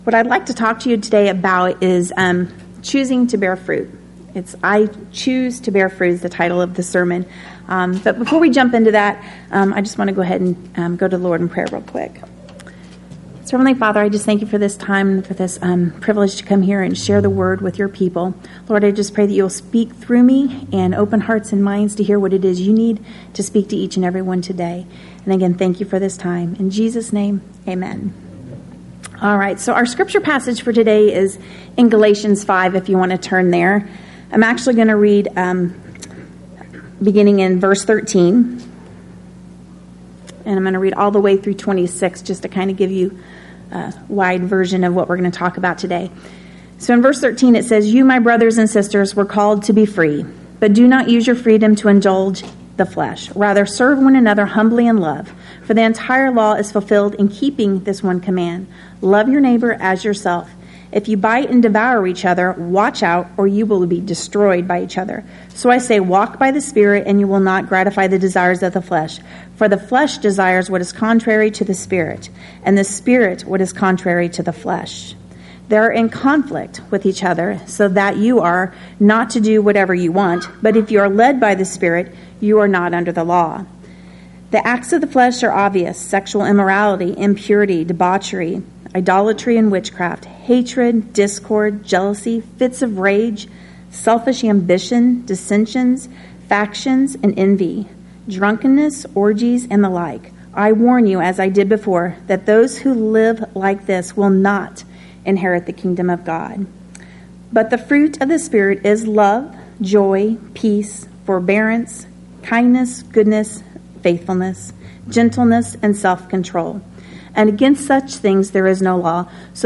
What I'd like to talk to you today about is choosing to bear fruit. It's I Choose to Bear Fruit is the title of the sermon. But before we jump into that, I just want to go ahead and go to the Lord in prayer real quick. So, Heavenly Father, I just thank you for this time, for this privilege to come here and share the word with your people. Lord, I just pray that you'll speak through me and open hearts and minds to hear what it is you need to speak to each and every one today. And again, thank you for this time. In Jesus' name, amen. All right, so our scripture passage for today is in Galatians 5, if you want to turn there. I'm actually going to read beginning in verse 13. And I'm going to read all the way through 26 just to kind of give you a wide version of what we're going to talk about today. So in verse 13 it says, "You, my brothers and sisters, were called to be free, but do not use your freedom to indulge the flesh. Rather, serve one another humbly in love. For the entire law is fulfilled in keeping this one command. Love your neighbor as yourself. If you bite and devour each other, watch out, or you will be destroyed by each other. So I say, walk by the Spirit, and you will not gratify the desires of the flesh. For the flesh desires what is contrary to the Spirit, and the Spirit what is contrary to the flesh. They are in conflict with each other, so that you are not to do whatever you want. But if you are led by the Spirit, you are not under the law. The acts of the flesh are obvious: sexual immorality, impurity, debauchery, idolatry and witchcraft, hatred, discord, jealousy, fits of rage, selfish ambition, dissensions, factions, and envy, drunkenness, orgies, and the like. I warn you, as I did before, that those who live like this will not inherit the kingdom of God. But the fruit of the Spirit is love, joy, peace, forbearance, kindness, goodness, faithfulness, gentleness, and self-control. And against such things there is no law. So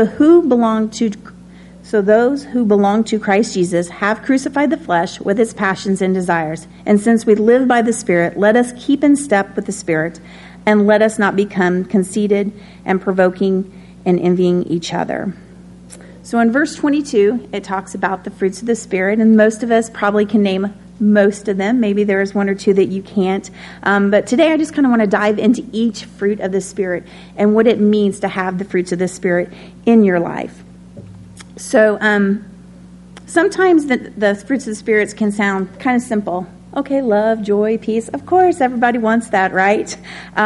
those who belong to Christ Jesus have crucified the flesh with its passions and desires. And since we live by the Spirit, let us keep in step with the Spirit, and let us not become conceited and provoking and envying each other. So in verse 22, it talks about the fruits of the Spirit, and most of us probably can name most of them. Maybe there's one or two that you can't. But today I just kind of want to dive into each fruit of the Spirit and what it means to have the fruits of the Spirit in your life. So sometimes the fruits of the Spirit can sound kind of simple. Okay, love, joy, peace. Of course, everybody wants that, right?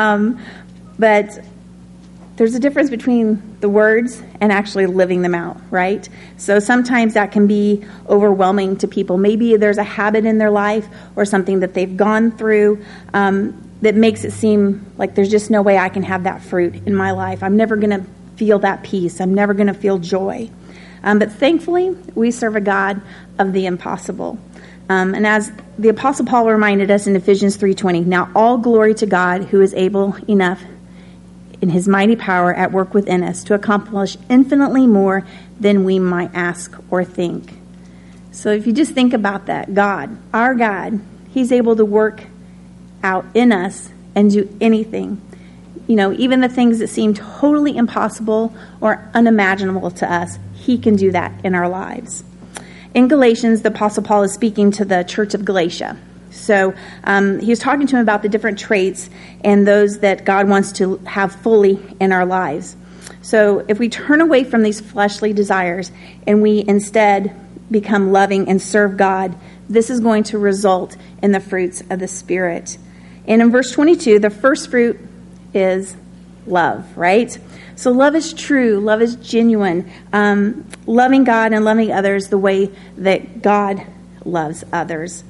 But there's a difference between the words and actually living them out, right? So sometimes that can be overwhelming to people. Maybe there's a habit in their life or something that they've gone through that makes it seem like there's just no way I can have that fruit in my life. I'm never going to feel that peace. I'm never going to feel joy. But thankfully, we serve a God of the impossible. And as the Apostle Paul reminded us in Ephesians 3:20, now all glory to God who is able enough in his mighty power at work within us to accomplish infinitely more than we might ask or think. So if you just think about that, God, our God, he's able to work out in us and do anything. You know, even the things that seem totally impossible or unimaginable to us, he can do that in our lives. In Galatians, the Apostle Paul is speaking to the church of Galatia. So he was talking to him about the different traits and those that God wants to have fully in our lives. So if we turn away from these fleshly desires and we instead become loving and serve God, this is going to result in the fruits of the Spirit. And in verse 22, the first fruit is love, right? So love is true, love is genuine, loving God and loving others the way that God loves others.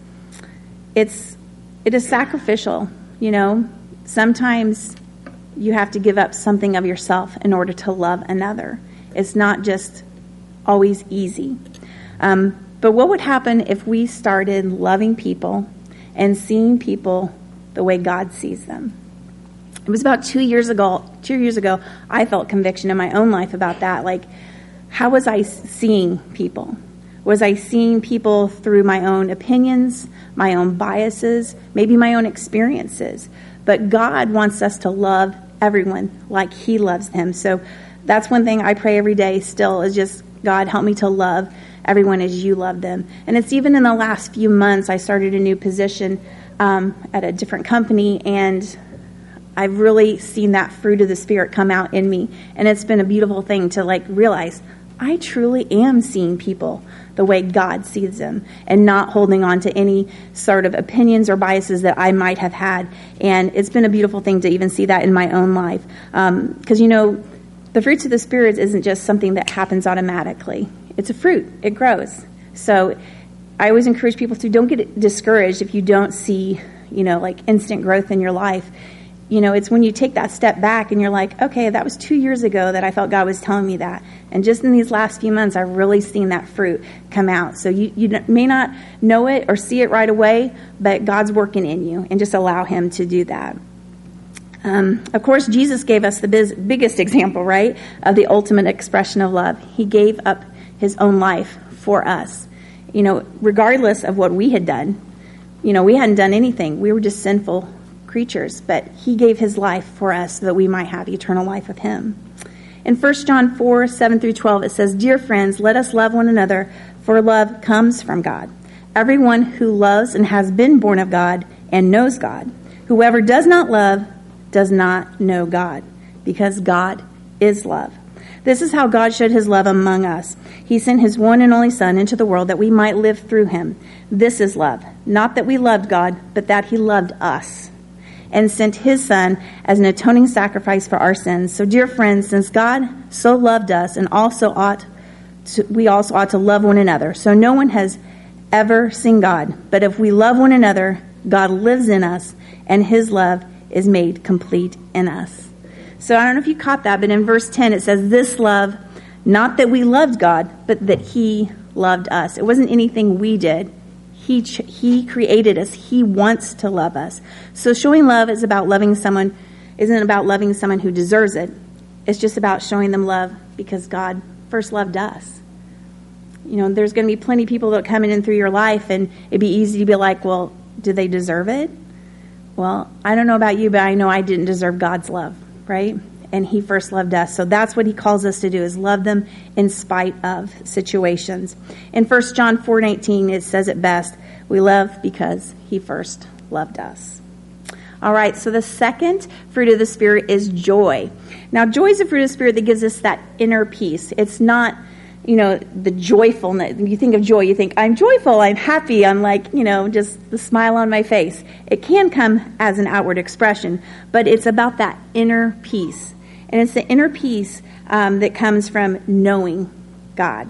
It is sacrificial, you know. Sometimes you have to give up something of yourself in order to love another. It's not just always easy. But what would happen if we started loving people and seeing people the way God sees them? It was about 2 years ago, I felt conviction in my own life about that. Like, how was I seeing people? Was I seeing people through my own opinions, my own biases, maybe my own experiences? But God wants us to love everyone like he loves them. So that's one thing I pray every day still is just, God, help me to love everyone as you love them. And it's even in the last few months, I started a new position at a different company, and I've really seen that fruit of the Spirit come out in me. And it's been a beautiful thing to realize I truly am seeing people the way God sees them and not holding on to any sort of opinions or biases that I might have had. And it's been a beautiful thing to even see that in my own life. Because, the fruits of the Spirit isn't just something that happens automatically. It's a fruit. It grows. So I always encourage people to don't get discouraged if you don't see, instant growth in your life. It's when you take that step back and you're like, okay, that was 2 years ago that I felt God was telling me that. And just in these last few months, I've really seen that fruit come out. So you may not know it or see it right away, but God's working in you, and just allow him to do that. Of course, Jesus gave us the biggest example, right, of the ultimate expression of love. He gave up his own life for us, regardless of what we had done. We hadn't done anything. We were just sinful creatures, but he gave his life for us so that we might have eternal life with him. In 1 John 4, 7 through 12, it says, "Dear friends, let us love one another, for love comes from God. Everyone who loves and has been born of God and knows God. Whoever does not love does not know God, because God is love. This is how God showed his love among us. He sent his one and only Son into the world that we might live through him. This is love, not that we loved God, but that he loved us and sent his Son as an atoning sacrifice for our sins. So, dear friends, since God so loved us, we also ought to love one another. So no one has ever seen God, but if we love one another, God lives in us, and his love is made complete in us." So I don't know if you caught that, but in verse 10 it says, "This love, not that we loved God, but that he loved us." It wasn't anything we did. He created us. He wants to love us. So showing love isn't about loving someone who deserves it. It's just about showing them love because God first loved us. There's going to be plenty of people that come in through your life, and it'd be easy to be like, well, do they deserve it? Well, I don't know about you, but I know I didn't deserve God's love, right? And he first loved us. So that's what he calls us to do, is love them in spite of situations. In 1 John 4:19, it says it best, "We love because he first loved us." All right, so the second fruit of the Spirit is joy. Now, joy is a fruit of the Spirit that gives us that inner peace. It's not, the joyfulness. When you think of joy, you think, I'm joyful, I'm happy, I'm just the smile on my face. It can come as an outward expression, but it's about that inner peace. And it's the inner peace that comes from knowing God.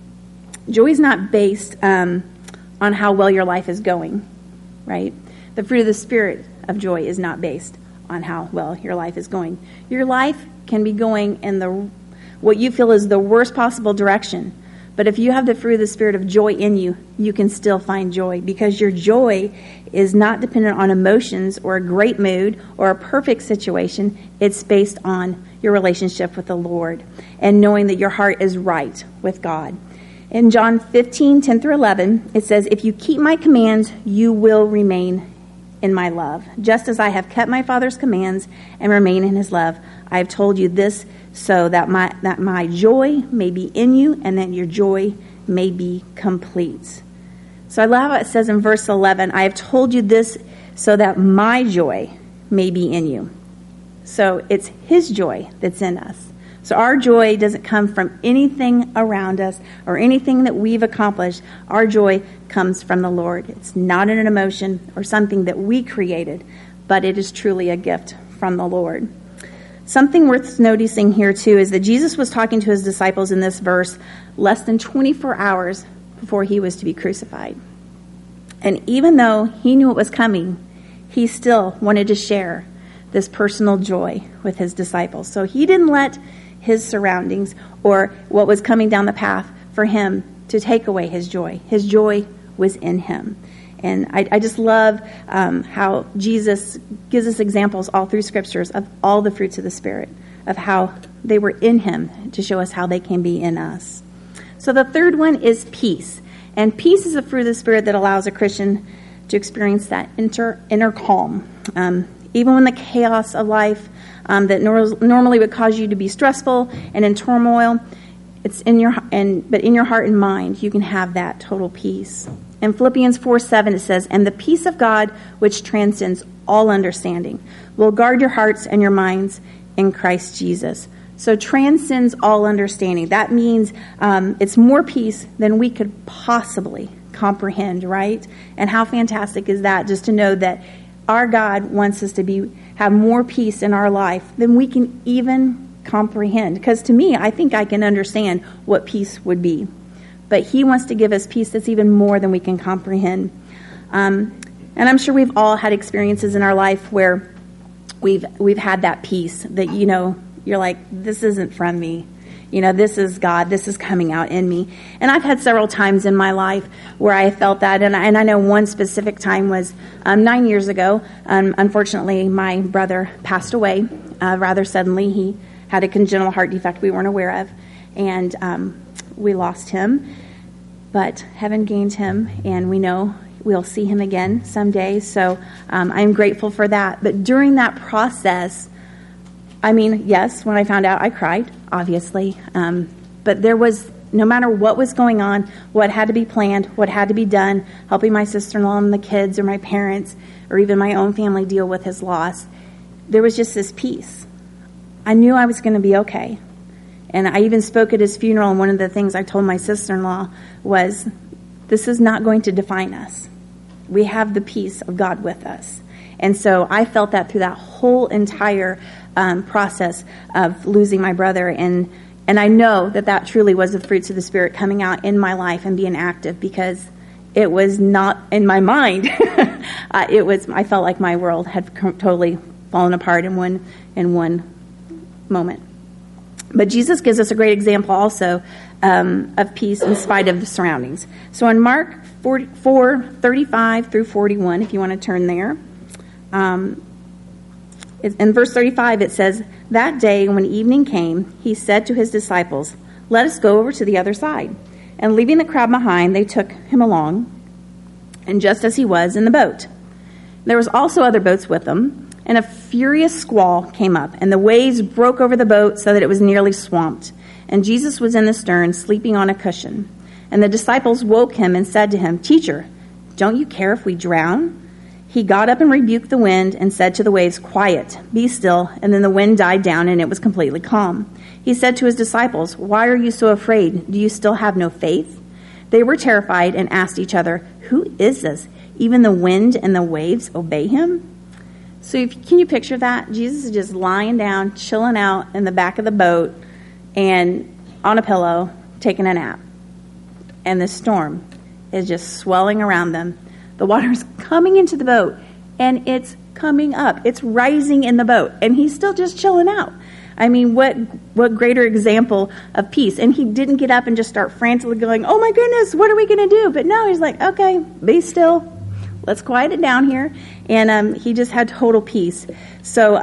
Joy is not based on how well your life is going, right? The fruit of the Spirit of joy is not based on how well your life is going. Your life can be going in what you feel is the worst possible direction. But if you have the fruit of the Spirit of joy in you, you can still find joy, because your joy is not dependent on emotions or a great mood or a perfect situation. It's based on your relationship with the Lord and knowing that your heart is right with God. In John 15, 10 through 11, it says, "If you keep my commands, you will remain in my love, just as I have kept my Father's commands and remain in his love. I have told you this so that my joy may be in you and that your joy may be complete." So I love how it says in verse 11, "I have told you this so that my joy may be in you." So it's his joy that's in us. So our joy doesn't come from anything around us or anything that we've accomplished. Our joy comes from the Lord. It's not an emotion or something that we created, but it is truly a gift from the Lord. Something worth noticing here, too, is that Jesus was talking to his disciples in this verse less than 24 hours before he was to be crucified. And even though he knew it was coming, he still wanted to share this personal joy with his disciples. So he didn't let his surroundings or what was coming down the path for him to take away his joy. His joy was in him. And I just love how Jesus gives us examples all through scriptures of all the fruits of the Spirit, of how they were in him to show us how they can be in us. So the third one is peace. And peace is a fruit of the Spirit that allows a Christian to experience that inner calm. Even when the chaos of life that normally would cause you to be stressful and in turmoil, but in your heart and mind, you can have that total peace. In Philippians 4:7, it says, "And the peace of God, which transcends all understanding, will guard your hearts and your minds in Christ Jesus. So transcends all understanding. That means it's more peace than we could possibly comprehend, right? And how fantastic is that, just to know that our God wants us to have more peace in our life than we can even comprehend. Because to me, I think I can understand what peace would be. But he wants to give us peace that's even more than we can comprehend. And I'm sure we've all had experiences in our life where we've had that peace that, you're like, this isn't from me. This is God. This is coming out in me. And I've had several times in my life where I felt that. And I know one specific time was 9 years ago. Unfortunately, my brother passed away rather suddenly. He had a congenital heart defect we weren't aware of. And we lost him. But heaven gained him. And we know we'll see him again someday. So I'm grateful for that. But during that process, yes, when I found out, I cried, obviously. But there was, no matter what was going on, what had to be planned, what had to be done, helping my sister-in-law and the kids or my parents or even my own family deal with his loss, there was just this peace. I knew I was going to be okay. And I even spoke at his funeral, and one of the things I told my sister-in-law was, this is not going to define us. We have the peace of God with us. And so I felt that through that whole entire process of losing my brother. And I know that truly was the fruits of the Spirit coming out in my life and being active, because it was not in my mind. I felt like my world had totally fallen apart in one moment. But Jesus gives us a great example also of peace in spite of the surroundings. So in Mark 4:35 through 41, if you want to turn there, in verse 35 it says, "That day when evening came, he said to his disciples, 'Let us go over to the other side.' And leaving the crowd behind, they took him along, and just as he was in the boat. There was also other boats with them, and a furious squall came up, and the waves broke over the boat so that it was nearly swamped. And Jesus was in the stern, sleeping on a cushion. And the disciples woke him and said to him, 'Teacher, don't you care if we drown?' He got up and rebuked the wind and said to the waves, 'Quiet, be still.' And then the wind died down and it was completely calm. He said to his disciples, 'Why are you so afraid? Do you still have no faith?' They were terrified and asked each other, 'Who is this? Even the wind and the waves obey him?'" So can you picture that? Jesus is just lying down, chilling out in the back of the boat and on a pillow, taking a nap. And the storm is just swelling around them. The water is coming into the boat, and it's coming up. It's rising in the boat, and he's still just chilling out. What greater example of peace? And he didn't get up and just start frantically going, "Oh my goodness, what are we going to do?" But no, he's like, "Okay, be still. Let's quiet it down here." And he just had total peace. So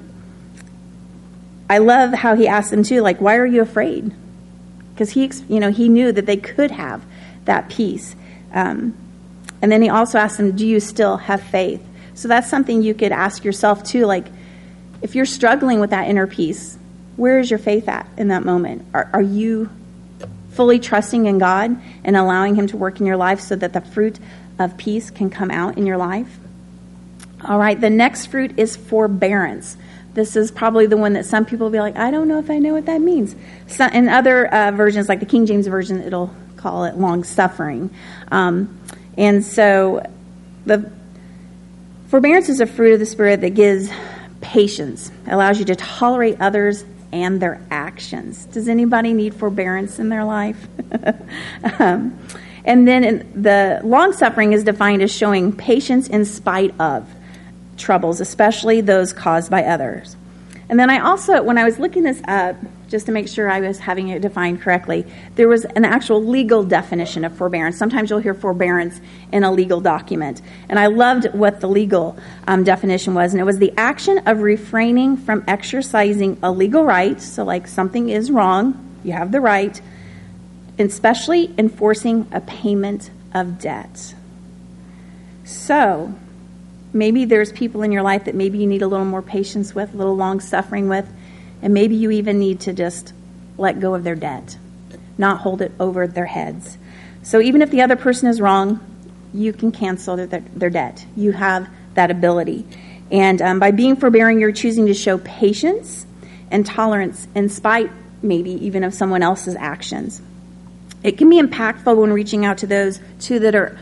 I love how he asked them too, like, "Why are you afraid?" Because he knew that they could have that peace. And then he also asked them, "Do you still have faith?" So that's something you could ask yourself too. Like, if you're struggling with that inner peace, where is your faith at in that moment? Are you fully trusting in God and allowing him to work in your life so that the fruit of peace can come out in your life? All right, the next fruit is forbearance. This is probably the one that some people will be like, "I don't know if I know what that means." So, in other versions, like the King James Version, it'll call it long-suffering. And so the forbearance is a fruit of the Spirit that gives patience, allows you to tolerate others and their actions. Does anybody need forbearance in their life? And then the long-suffering is defined as showing patience in spite of troubles, especially those caused by others. And then I also, when I was looking this up, just to make sure I was having it defined correctly, there was an actual legal definition of forbearance. Sometimes you'll hear forbearance in a legal document. And I loved what the legal definition was. And it was the action of refraining from exercising a legal right. So like something is wrong, you have the right, especially enforcing a payment of debt. So maybe there's people in your life that maybe you need a little more patience with, a little long suffering with, and maybe you even need to just let go of their debt, not hold it over their heads. So even if the other person is wrong, you can cancel their debt. You have that ability. And by being forbearing, you're choosing to show patience and tolerance in spite, maybe, even of someone else's actions. It can be impactful when reaching out to those, too, that are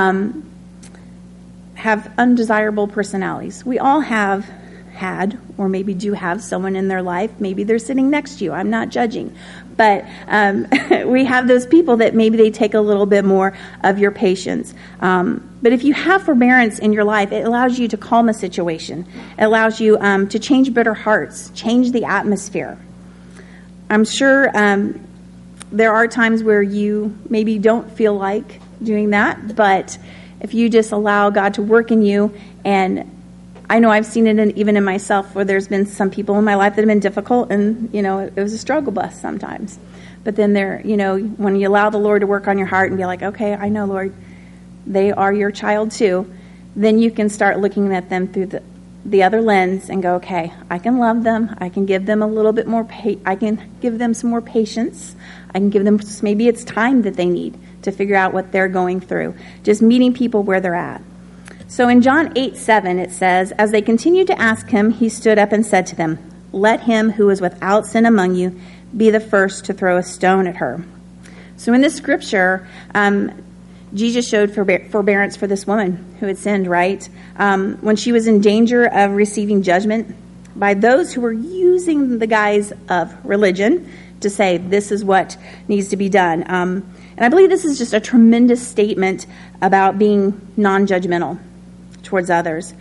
have undesirable personalities. We all have had, or maybe do have, someone in their life. Maybe they're sitting next to you. I'm not judging. But we have those people that maybe they take a little bit more of your patience. But if you have forbearance in your life, it allows you to calm a situation. It allows you to change bitter hearts, change the atmosphere. I'm sure there are times where you maybe don't feel like doing that, but if you just allow God to work in you, and I know I've seen it even in myself, where there's been some people in my life that have been difficult, and, it was a struggle bus sometimes. But then when you allow the Lord to work on your heart and be like, okay, I know, Lord, they are your child too, then you can start looking at them through the other lens and go, okay, I can love them. I can give them a little bit more, I can give them some more patience. I can give them, maybe it's time that they need to figure out what they're going through. Just meeting people where they're at. So in John 8:7, it says, as they continued to ask him, he stood up and said to them, let him who is without sin among you be the first to throw a stone at her. So in this scripture, Jesus showed forbearance for this woman who had sinned, right? When she was in danger of receiving judgment by those who were using the guise of religion to say this is what needs to be done. And I believe this is just a tremendous statement about being non-judgmental towards others.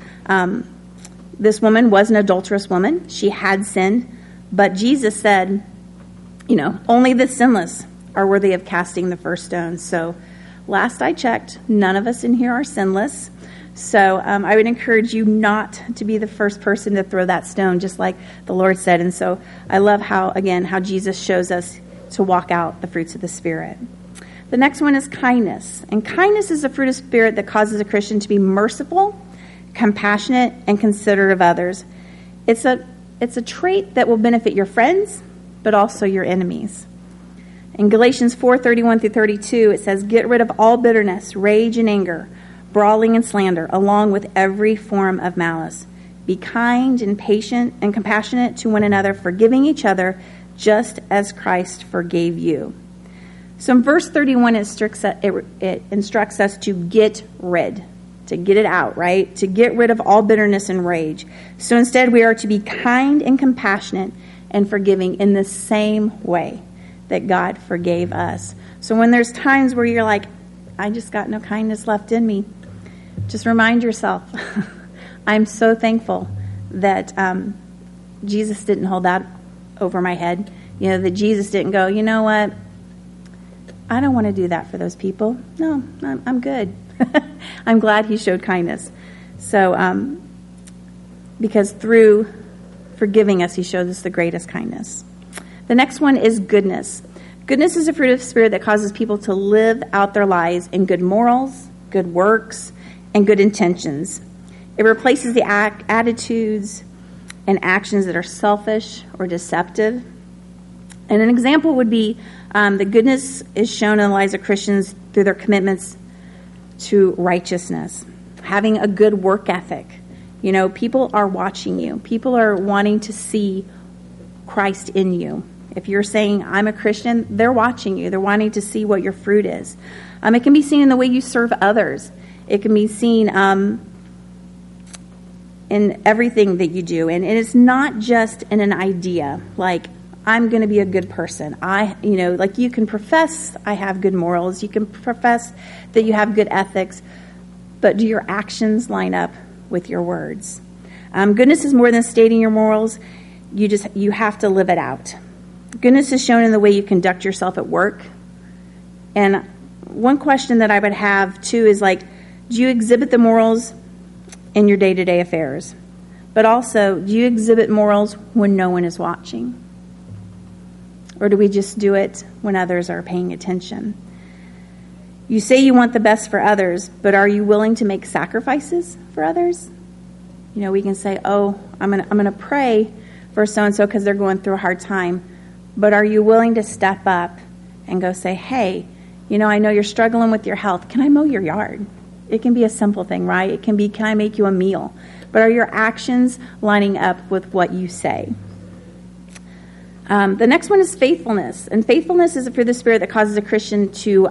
This woman was an adulterous woman. She had sinned. But Jesus said, only the sinless are worthy of casting the first stone. So last I checked, none of us in here are sinless. So I would encourage you not to be the first person to throw that stone, just like the Lord said. And so I love how Jesus shows us to walk out the fruits of the Spirit. The next one is kindness. And kindness is a fruit of Spirit that causes a Christian to be merciful, compassionate, and considerate of others. It's a trait that will benefit your friends, but also your enemies. In Galatians 4:31-32, it says, get rid of all bitterness, rage, and anger, brawling and slander, along with every form of malice. Be kind and patient and compassionate to one another, forgiving each other, just as Christ forgave you. So in verse 31, it instructs us to get rid, to get it out, right? To get rid of all bitterness and rage. So instead, we are to be kind and compassionate and forgiving in the same way that God forgave us. So when there's times where you're like, I just got no kindness left in me, just remind yourself, I'm so thankful that Jesus didn't hold that over my head. That Jesus didn't go, you know what? I don't want to do that for those people. No, I'm good. I'm glad he showed kindness. So, because through forgiving us, he shows us the greatest kindness. The next one is goodness. Goodness is a fruit of the Spirit that causes people to live out their lives in good morals, good works, and good intentions. It replaces the attitudes and actions that are selfish or deceptive. And an example would be the goodness is shown in the lives of Christians through their commitments to righteousness, having a good work ethic. People are watching you. People are wanting to see Christ in you. If you're saying, I'm a Christian, they're watching you. They're wanting to see what your fruit is. It can be seen in the way you serve others. It can be seen in everything that you do. And it's not just in an idea, like, I'm going to be a good person. Like you can profess I have good morals. You can profess that you have good ethics. But do your actions line up with your words? Goodness is more than stating your morals. You have to live it out. Goodness is shown in the way you conduct yourself at work. And one question that I would have, too, is like, do you exhibit the morals in your day-to-day affairs? But also, do you exhibit morals when no one is watching? Or do we just do it when others are paying attention? You say you want the best for others, but are you willing to make sacrifices for others? We can say, oh, I'm gonna pray for so-and-so because they're going through a hard time. But are you willing to step up and go say, hey, I know you're struggling with your health. Can I mow your yard? It can be a simple thing, right? It can be, can I make you a meal? but are your actions lining up with what you say? The next one is faithfulness. And faithfulness is a fruit of the Spirit that causes a Christian to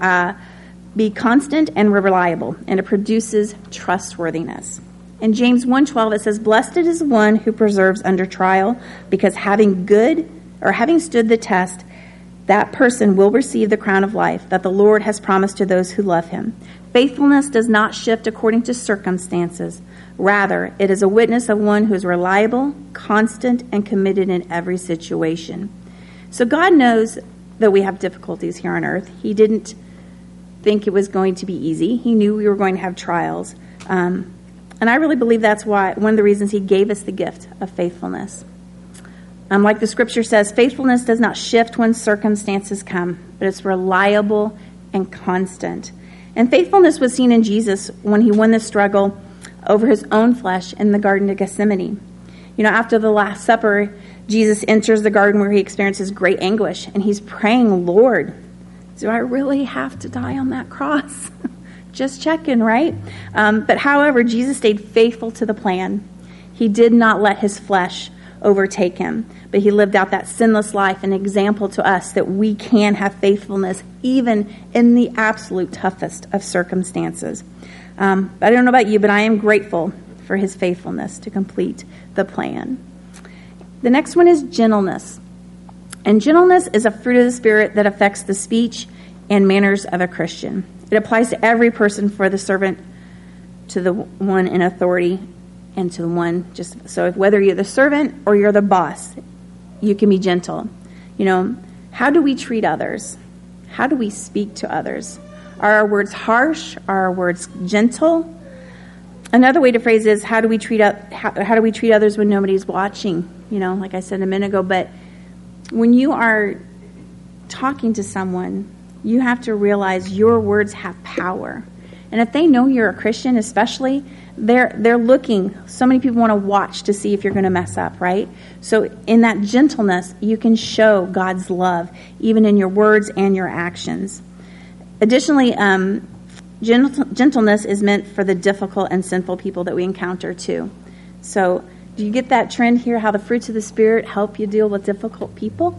be constant and reliable, and it produces trustworthiness. In James 1:12, it says, "Blessed is the one who perseveres under trial, because having stood the test, that person will receive the crown of life that the Lord has promised to those who love him." Faithfulness does not shift according to circumstances. Rather, it is a witness of one who is reliable, constant, and committed in every situation. So God knows that we have difficulties here on earth. He didn't think it was going to be easy. He knew we were going to have trials. And I really believe that's why one of the reasons he gave us the gift of faithfulness. Like the scripture says, faithfulness does not shift when circumstances come, but it's reliable and constant. And faithfulness was seen in Jesus when he won the struggle over his own flesh in the Garden of Gethsemane. After the Last Supper, Jesus enters the garden where he experiences great anguish, and he's praying, "Lord, do I really have to die on that cross?" Just checking, right? But however, Jesus stayed faithful to the plan. He did not let his flesh overtake him, but he lived out that sinless life, an example to us that we can have faithfulness even in the absolute toughest of circumstances. I don't know about you, but I am grateful for his faithfulness to complete the plan. The next one is gentleness. And gentleness is a fruit of the Spirit that affects the speech and manners of a Christian. It applies to every person, for the servant, to the one in authority, and to the one so whether you're the servant or you're the boss, you can be gentle. How do we treat others? How do we speak to others? Are our words harsh? Are our words gentle? Another way to phrase is, how do we treat others when nobody's watching? Like I said a minute ago, but when you are talking to someone, you have to realize your words have power. And if they know you're a Christian, especially, they're looking. So many people want to watch to see if you're going to mess up, right? So in that gentleness, you can show God's love, even in your words and your actions. Additionally, gentleness is meant for the difficult and sinful people that we encounter too. So do you get that trend here, how the fruits of the Spirit help you deal with difficult people?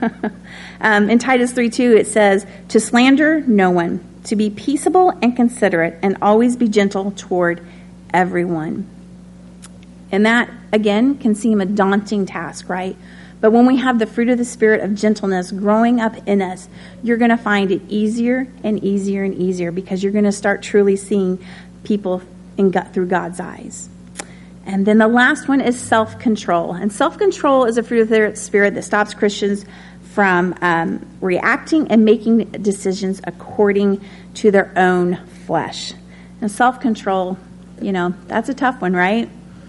In Titus 3:2, it says, "To slander no one, to be peaceable and considerate, and always be gentle toward everyone." And that, again, can seem a daunting task, right? But when we have the fruit of the Spirit of gentleness growing up in us, you're going to find it easier and easier and easier, because you're going to start truly seeing people through God's eyes. And then the last one is self-control. And self-control is a fruit of the Spirit that stops Christians from reacting and making decisions according to their own flesh. And self-control, that's a tough one, right?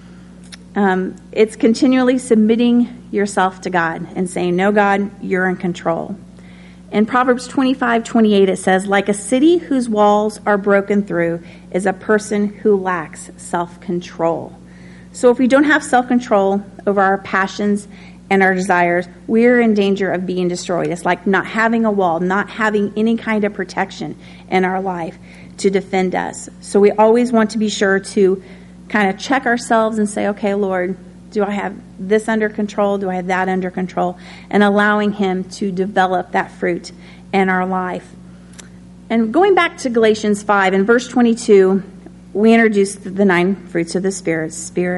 It's continually submitting yourself to God and saying, "No, God, you're in control." In Proverbs 25:28, it says, "Like a city whose walls are broken through is a person who lacks self-control." So if we don't have self-control over our passions and our desires, we're in danger of being destroyed. It's like not having a wall, not having any kind of protection in our life to defend us. So we always want to be sure to kind of check ourselves and say, "Okay, Lord, do I have this under control? Do I have that under control?" And allowing him to develop that fruit in our life. And going back to Galatians 5, in verse 22, we introduced the 9 fruits of the Spirit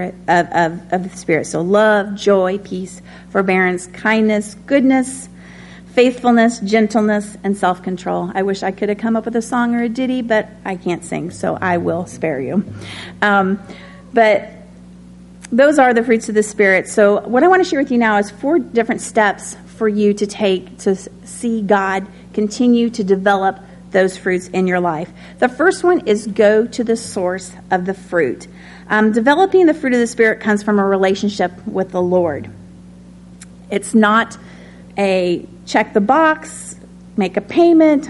of the Spirit. So love, joy, peace, forbearance, kindness, goodness, faithfulness, gentleness, and self-control. I wish I could have come up with a song or a ditty, but I can't sing, so I will spare you. But those are the fruits of the Spirit. So what I want to share with you now is 4 different steps for you to take to see God continue to develop those fruits in your life. The first one is go to the source of the fruit. Developing the fruit of the Spirit comes from a relationship with the Lord. It's not a check the box, make a payment.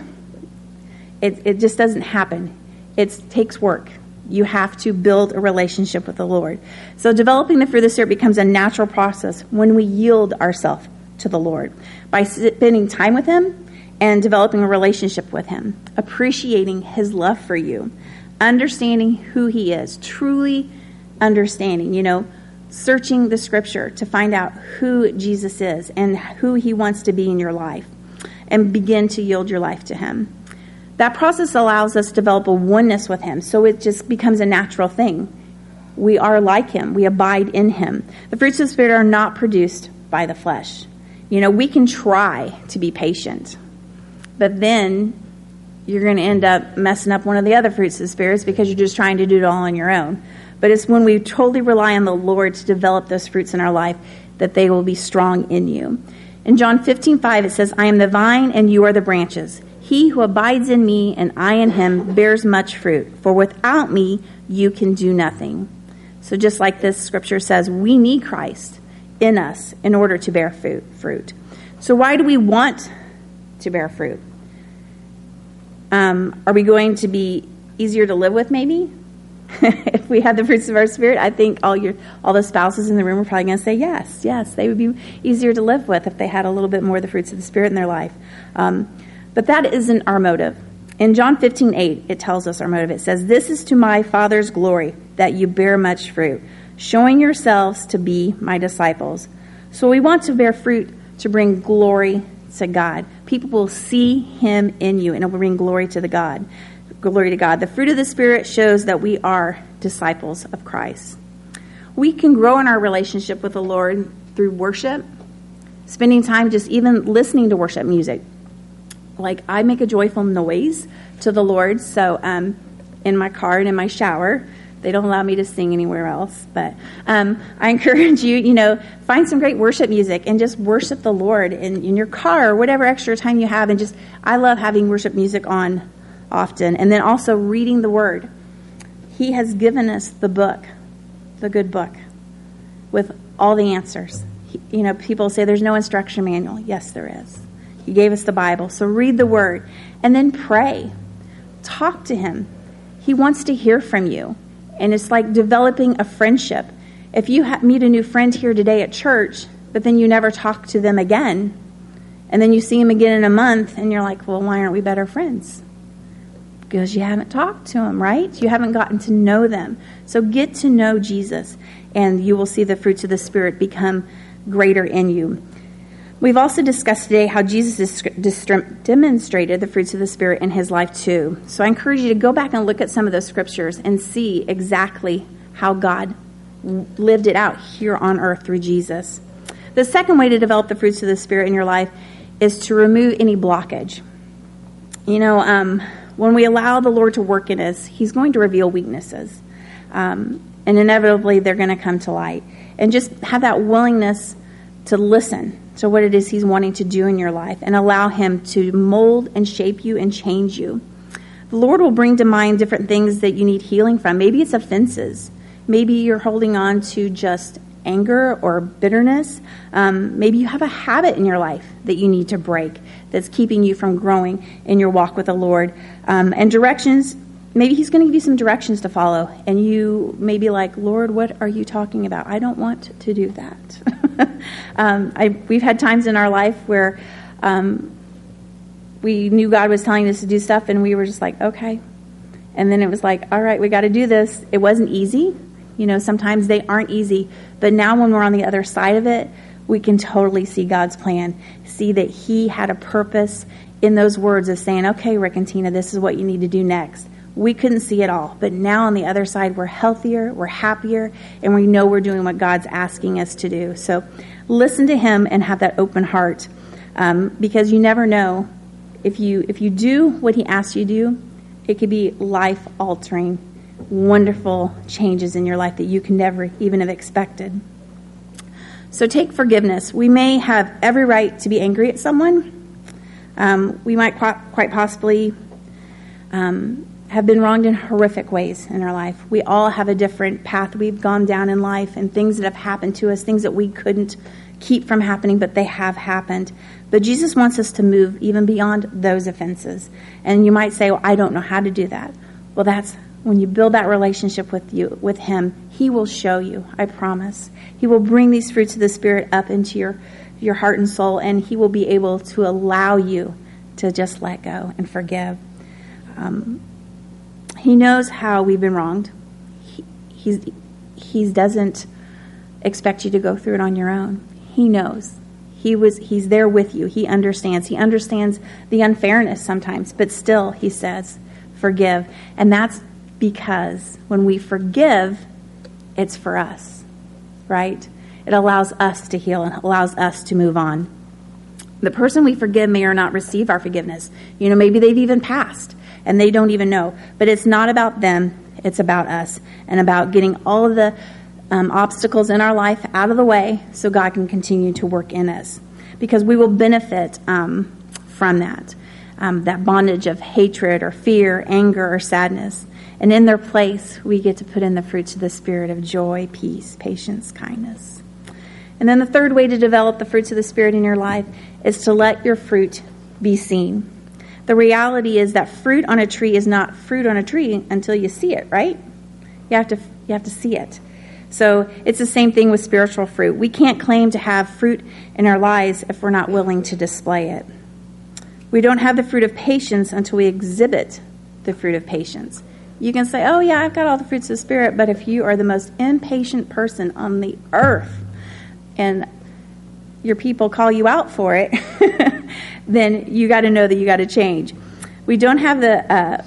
It just doesn't happen. It takes work. You have to build a relationship with the Lord. So developing the fruit of the Spirit becomes a natural process when we yield ourselves to the Lord by spending time with him and developing a relationship with him, appreciating his love for you, understanding who he is, truly understanding, searching the scripture to find out who Jesus is and who he wants to be in your life, and begin to yield your life to him. That process allows us to develop a oneness with him, so it just becomes a natural thing. We are like him. We abide in him. The fruits of the Spirit are not produced by the flesh. We can try to be patient, but then you're going to end up messing up one of the other fruits of the Spirit because you're just trying to do it all on your own. But it's when we totally rely on the Lord to develop those fruits in our life that they will be strong in you. In John 15:5, it says, I am the vine and you are the branches. He who abides in me and I in him bears much fruit, for without me you can do nothing. So just like this scripture says, we need Christ in us in order to bear fruit. So why do we want to bear fruit? Are we going to be easier to live with, maybe? If we have the fruits of our Spirit, I think all the spouses in the room are probably going to say yes. Yes, they would be easier to live with if they had a little bit more of the fruits of the Spirit in their life. But that isn't our motive. In John 15:8, it tells us our motive. It says, this is to my Father's glory, that you bear much fruit, showing yourselves to be my disciples. So we want to bear fruit to bring glory to God. People will see him in you, and it will bring glory to God. Glory to God. The fruit of the Spirit shows that we are disciples of Christ. We can grow in our relationship with the Lord through worship, spending time just even listening to worship music. Like, I make a joyful noise to the Lord, so in my car and in my shower. They don't allow me to sing anywhere else, but I encourage you, find some great worship music and just worship the Lord in your car or whatever extra time you have. And I love having worship music on often. And then also reading the Word. He has given us the book, the good book, with all the answers. People say there's no instruction manual. Yes, there is. He gave us the Bible. So read the Word and then pray. Talk to him. He wants to hear from you. And it's like developing a friendship. If you meet a new friend here today at church, but then you never talk to them again, and then you see them again in a month, and you're like, well, why aren't we better friends? Because you haven't talked to them, right? You haven't gotten to know them. So get to know Jesus, and you will see the fruits of the Spirit become greater in you. We've also discussed today how Jesus demonstrated the fruits of the Spirit in his life too. So I encourage you to go back and look at some of those scriptures and see exactly how God lived it out here on earth through Jesus. The second way to develop the fruits of the Spirit in your life is to remove any blockage. When we allow the Lord to work in us, he's going to reveal weaknesses. And inevitably, they're going to come to light. And just have that willingness to listen to what it is he's wanting to do in your life and allow him to mold and shape you and change you. The Lord will bring to mind different things that you need healing from. Maybe it's offenses. Maybe you're holding on to just anger or bitterness. Maybe you have a habit in your life that you need to break that's keeping you from growing in your walk with the Lord. And directions, maybe he's going to give you some directions to follow. And you may be like, Lord, what are you talking about? I don't want to do that. We've had times in our life where we knew God was telling us to do stuff, and we were just like, okay. And then it was like, all right, we got to do this. It wasn't easy. Sometimes they aren't easy. But now when we're on the other side of it, we can totally see God's plan, see that he had a purpose in those words of saying, okay, Rick and Tina, this is what you need to do next. We couldn't see it all. But now on the other side, we're healthier, we're happier, and we know we're doing what God's asking us to do. So listen to him and have that open heart, because you never know. If you do what he asks you to do, it could be life-altering, wonderful changes in your life that you can never even have expected. So take forgiveness. We may have every right to be angry at someone. We might quite possibly have been wronged in horrific ways in our life. We all have a different path we've gone down in life, and things that have happened to us, things that we couldn't keep from happening, but they have happened. But Jesus wants us to move even beyond those offenses. And you might say, well, I don't know how to do that. Well, that's when you build that relationship with him, he will show you, I promise. He will bring these fruits of the Spirit up into your heart and soul, and he will be able to allow you to just let go and forgive. He knows how we've been wronged. he doesn't expect you to go through it on your own. He knows. He's there with you. He understands. He understands the unfairness sometimes, but still, he says, forgive. And that's because when we forgive, it's for us, right? It allows us to heal and allows us to move on. The person we forgive may or not receive our forgiveness. Maybe they've even passed and they don't even know. But it's not about them. It's about us and about getting all of the obstacles in our life out of the way so God can continue to work in us. Because we will benefit from that bondage of hatred or fear, anger, or sadness. And in their place, we get to put in the fruits of the Spirit of joy, peace, patience, kindness. And then the third way to develop the fruits of the Spirit in your life is to let your fruit be seen. The reality is that fruit on a tree is not fruit on a tree until you see it, right? You have to see it. So it's the same thing with spiritual fruit. We can't claim to have fruit in our lives if we're not willing to display it. We don't have the fruit of patience until we exhibit the fruit of patience. You can say, oh yeah, I've got all the fruits of the Spirit, but if you are the most impatient person on the earth and your people call you out for it, then you got to know that you got to change. We don't have the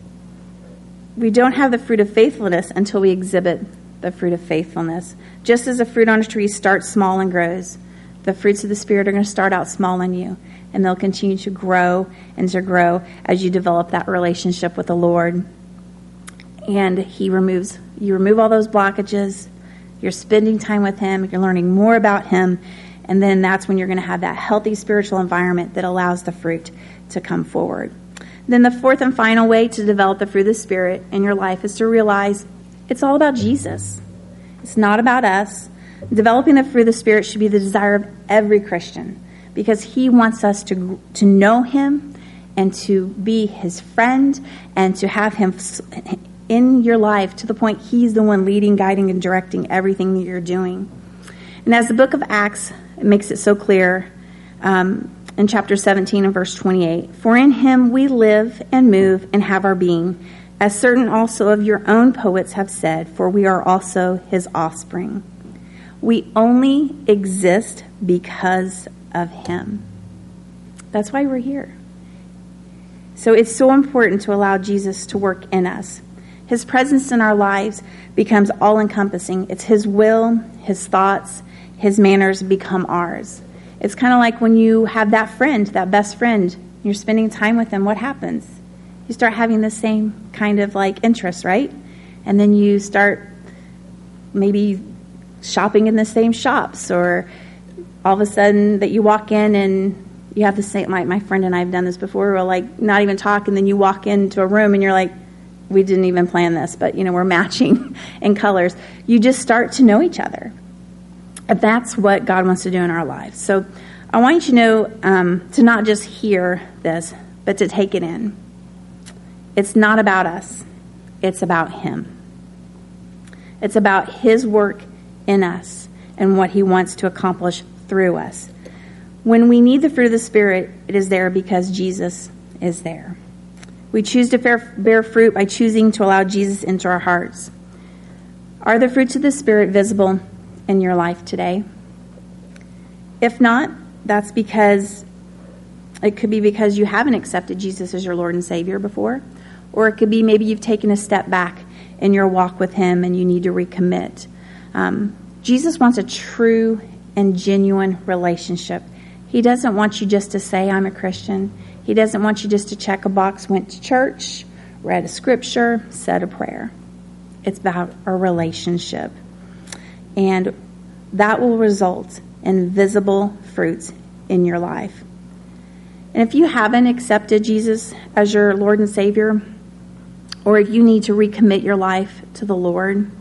fruit of faithfulness until we exhibit the fruit of faithfulness. Just as a fruit on a tree starts small and grows, the fruits of the Spirit are going to start out small in you, and they'll continue to grow and to grow as you develop that relationship with the Lord. And you remove all those blockages. You're spending time with Him. You're learning more about Him. And then that's when you're going to have that healthy spiritual environment that allows the fruit to come forward. Then the fourth and final way to develop the fruit of the Spirit in your life is to realize it's all about Jesus. It's not about us. Developing the fruit of the Spirit should be the desire of every Christian because He wants us to know Him and to be His friend and to have Him in your life to the point He's the one leading, guiding, and directing everything that you're doing. And as the book of Acts makes it so clear in chapter 17 and verse 28, for in Him we live and move and have our being, as certain also of your own poets have said, for we are also His offspring. We only exist because of Him. That's why we're here. So it's so important to allow Jesus to work in us. His presence in our lives becomes all-encompassing. It's His will, His thoughts, His manners become ours. It's kind of like when you have that friend, that best friend, you're spending time with them, what happens? You start having the same kind of like interests, right? And then you start maybe shopping in the same shops, or all of a sudden that you walk in and you have the same, like my friend and I have done this before, we'll like not even talk, and then you walk into a room and you're like, we didn't even plan this, but we're matching in colors. You just start to know each other. And that's what God wants to do in our lives. So I want you to know to not just hear this, but to take it in. It's not about us. It's about Him. It's about His work in us and what He wants to accomplish through us. When we need the fruit of the Spirit, it is there because Jesus is there. We choose to bear fruit by choosing to allow Jesus into our hearts. Are the fruits of the Spirit visible in your life today? If not, that's because it could be because you haven't accepted Jesus as your Lord and Savior before, or it could be maybe you've taken a step back in your walk with Him and you need to recommit. Jesus wants a true and genuine relationship. He doesn't want you just to say, I'm a Christian. He doesn't want you just to check a box, went to church, read a scripture, said a prayer. It's about a relationship. And that will result in visible fruits in your life. And if you haven't accepted Jesus as your Lord and Savior, or if you need to recommit your life to the Lord,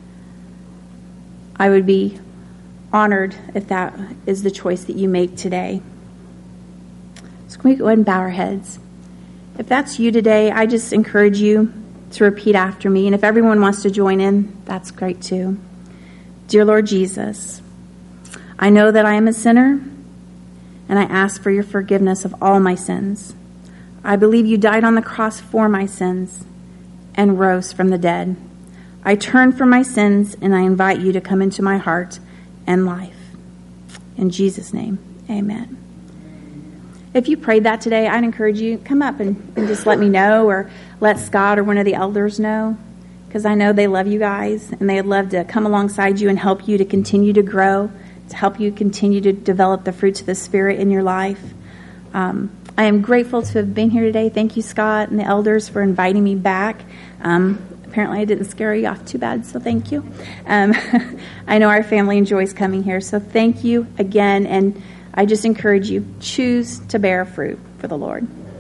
I would be honored if that is the choice that you make today. So can we go ahead and bow our heads? If that's you today, I just encourage you to repeat after me. And if everyone wants to join in, that's great too. Dear Lord Jesus, I know that I am a sinner, and I ask for your forgiveness of all my sins. I believe you died on the cross for my sins and rose from the dead. I turn from my sins and I invite you to come into my heart and life. In Jesus' name, amen. If you prayed that today, I'd encourage you, come up and just let me know, or let Scott or one of the elders know, because I know they love you guys and they'd love to come alongside you and help you to continue to grow, to help you continue to develop the fruits of the Spirit in your life. I am grateful to have been here today. Thank you, Scott and the elders, for inviting me back. Apparently I didn't scare you off too bad, so thank you. I know our family enjoys coming here, so thank you again, and I just encourage you, choose to bear fruit for the Lord.